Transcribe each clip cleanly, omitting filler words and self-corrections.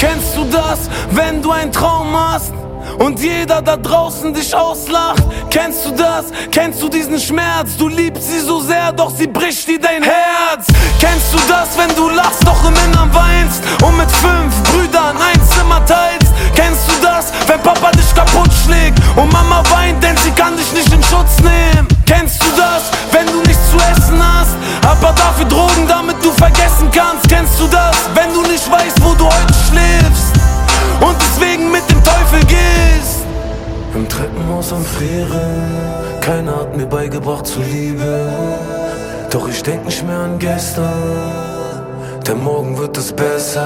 Kennst du das, wenn du einen Traum hast und jeder da draußen dich auslacht? Kennst du das? Kennst du diesen Schmerz? Du liebst sie so sehr, doch sie bricht dir dein Herz. Kennst du das, wenn du lachst, doch im Innern weinst und mit 5 Brüdern ein Zimmer teilst? Kennst du das, wenn Papa dich kaputt schlägt und Mama weint, denn sie kann dich nicht in Schutz nehmen? Kennst du das, wenn du nichts zu essen hast, aber dafür Drogen, damit du vergessen kannst? Kennst du das, wenn du nicht weißt, wo du heute schläfst und deswegen mit dem Teufel gehst? Im Treppenhaus am Frieren, keiner hat mir beigebracht zu lieben. Doch ich denk nicht mehr an gestern, denn morgen wird es besser.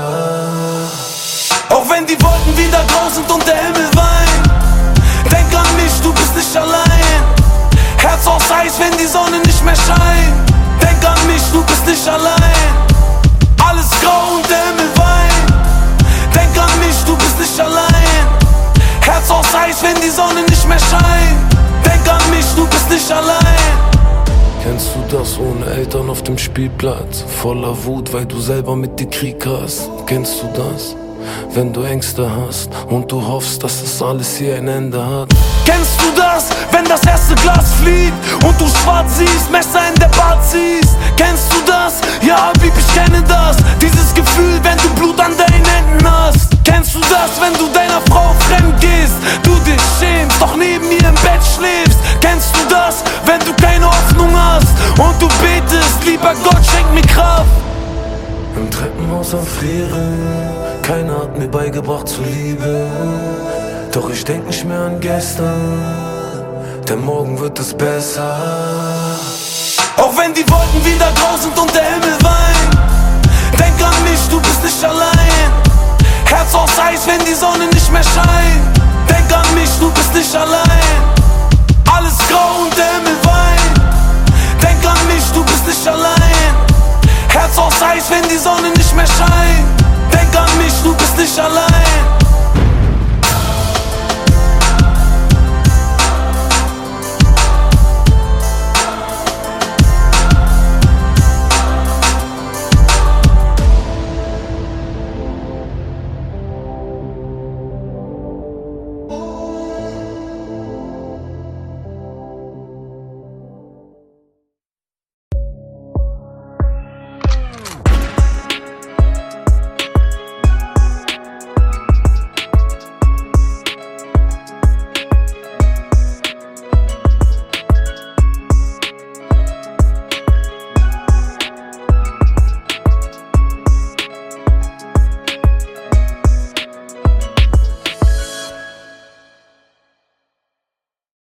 Auch wenn die Wolken wieder grau sind und der Himmel weint, denk an mich, du bist nicht allein. Herz aus Eis, wenn die Sonne nicht mehr scheint. Denk an mich, du bist nicht allein. Alles grau und der Himmel weint. Denk an mich, du bist nicht allein. Herz aus Eis, wenn die Sonne nicht mehr scheint. Denk an mich, du bist nicht allein. Kennst du das ohne Eltern auf dem Spielplatz? Voller Wut, weil du selber mit dir Krieg hast. Kennst du das? Wenn du Ängste hast und du hoffst, dass das alles hier ein Ende hat. Kennst du das, wenn das erste Glas fliegt und du schwarz siehst, Messer in der Bart ziehst? Kennst du das? Ja, Habib, ich kenne das. Dieses Gefühl, wenn du Blut an deinen Händen hast. Kennst du das, wenn du deiner Frau fremd gehst, du dich schämst, doch neben ihr im Bett schläfst? Kennst du das, wenn du keine Hoffnung hast und du betest, lieber Gott, schenk mir Kraft? Im Treppenhaus am Frieren, keiner hat mir beigebracht zu lieben. Doch ich denk nicht mehr an gestern, denn morgen wird es besser. Auch wenn die Wolken wieder grau sind und der Himmel weint, denk an mich, du bist nicht allein. Herz aus Eis, wenn die Sonne nicht mehr scheint. Denk an mich, du bist nicht allein. Alles grau und der Himmel weint. Denk an mich, du bist nicht allein. Herz aus Eis, wenn die Sonne nicht mehr scheint.